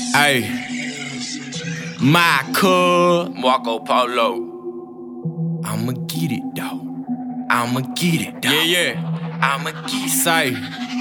Ay, my cuz Marco Polo. I'ma get it though. I'ma get it though. Yeah. I'ma get it. Say,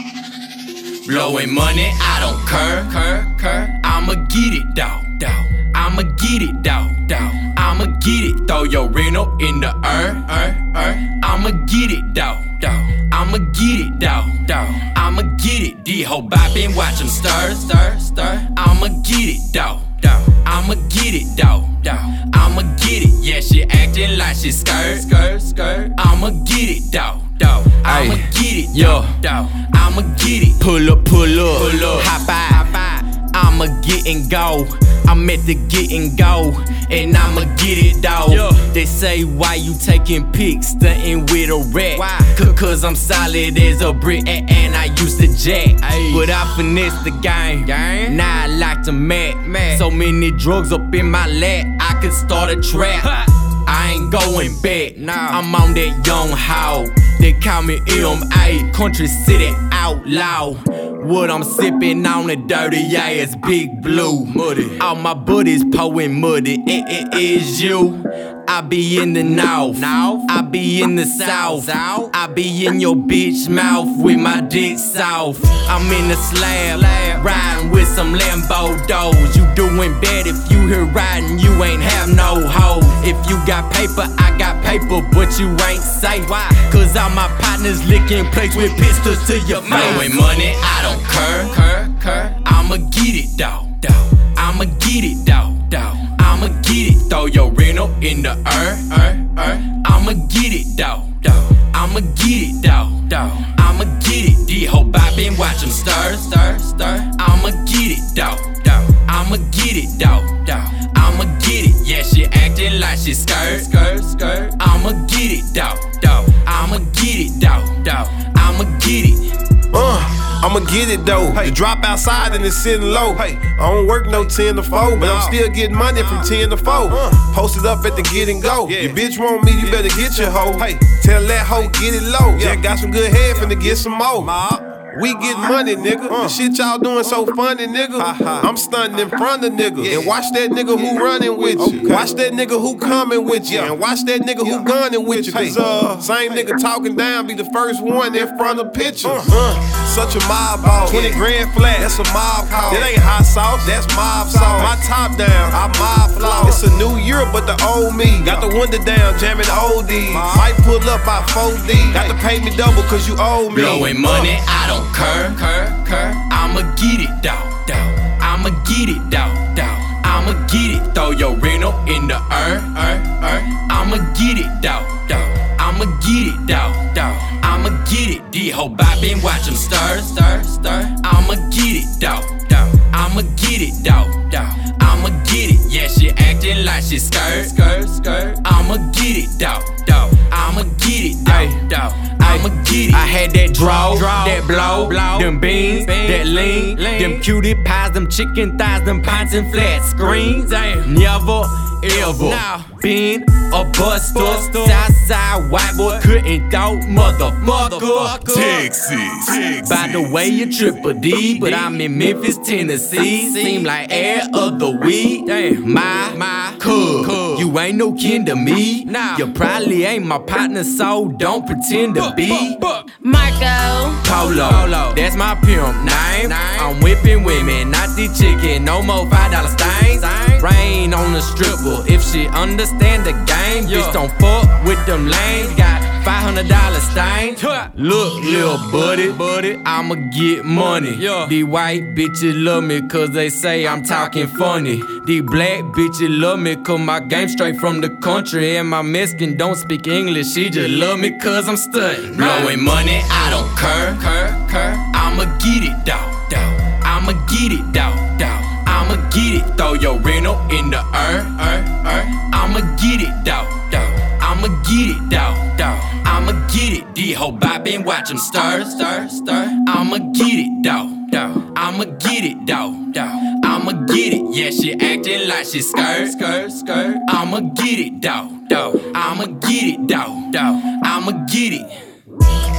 blowing money, I don't care. I'ma get it though. I'ma get it though. I'ma get it. Throw your rental in the earth. I'ma get it though. I'ma get it though. I'ma get it. These hoe boppin', watch them stir. I'ma get it though. I'ma get it though. I'ma get it. Yeah, she acting like she skirt. I'ma get it though. I'ma get it though. I'ma get it. Pull up. Hop out. I'ma get and go. I'm at the get and go, and I'ma get it though. They say, why you taking pics, stuntin' with a rat? Cause I'm solid as a brick and I used to jack. But I finessed the game. Now I like to mat. So many drugs up in my lap, I could start a trap. I ain't going back, I'm on that young hog. They call me M.A. Country City Outlaw. What I'm sippin' on a dirty ass Big Blue. Muddy. All my buddies pouring muddy. It is you. I be in the north. I be in the south. I be in your bitch mouth with my dick soft. I'm in the slab, riding with some Lambo doors. You doing bad if you here riding, you ain't have no hoe. If you got paper, I got paper, but you ain't safe. Cause all my partners licking plates with pistols to your mouth. Blowing money, I don't care. I'ma get it though. I'ma get it though. I'ma get it. Throw your rental in the earth. I'ma get it though. I'ma get it though. I'ma get it. These hoe boppin', watch them stir. I'ma get it though. I'ma get it though. I'ma get it. Yeah, she acting like she skirt. I'ma get it though. I'ma get it though. I'ma get it. I'ma get it though. The drop outside and it's sitting low. I don't work no 10 to 4, but I'm still getting money from 10 to 4. Posted up at the get and go. Your bitch want me, you better get your hoe. Tell that hoe get it low. Yeah, got some good head finna get some more. We get money, nigga. The shit y'all doing so funny, nigga. I'm stunting in front of niggas. And watch that nigga who running with you. Watch that nigga who coming with you. And watch that nigga who gunning with you. Cause same nigga talking down be the first one in front of pictures. Such a mob ball. 20 grand flat, that's a mob call. That ain't hot sauce, that's mob sauce. My top down, I mob flaw. It's a new year, but the old me got the window down, jamming oldies. Might pull up by 4D. Got to pay me double cause you owe me. Blowing money, I don't care. I'ma get it though. I'ma get it though. I'ma get it. Throw your rental in the earth. I'ma get it though. I'ma get it though. I'ma get it. These hoe boppin', watch them stir. I'ma get it though. I'ma get it though. I'ma get it. Yeah, she acting like she skirt. I'ma get it though. I'ma get it though. I'ma get it. I had that draw, that blow, them beans, that lean, them cutie pies, them chicken thighs, them pints and flat screens. Never, ever been a buster. Southside white boy couldn't doubt motherfucker. Texas. By the way, you triple D, but I'm in Memphis, Tennessee. Seem like air of the week. My cuz, you ain't no kin to me. You probably ain't my partner, so don't pretend to be. Marco Polo, that's my pimp name. I'm whipping women, not the chicken. No more $5 stains. Rain on the stripper if she understand the game. Bitch, don't fuck with them lanes. Got $500 stains. Look, little buddy, I'ma get money. These white bitches love me cause they say I'm talking funny. These black bitches love me cause my game straight from the country. And my Mexican don't speak English, she just love me cause I'm stunting. Blowing money, I don't care. I'ma get it though. I'ma get it though. I'ma get it. Throw your rental in the earth. I'ma get it though. I'ma get it though. I'ma get it. These hoe boppin', watch them stir. I'ma get it though. I'ma get it though. I'ma get it. Yeah, she acting like she skirt. I'ma get it though. I'ma get it though. I'ma get it.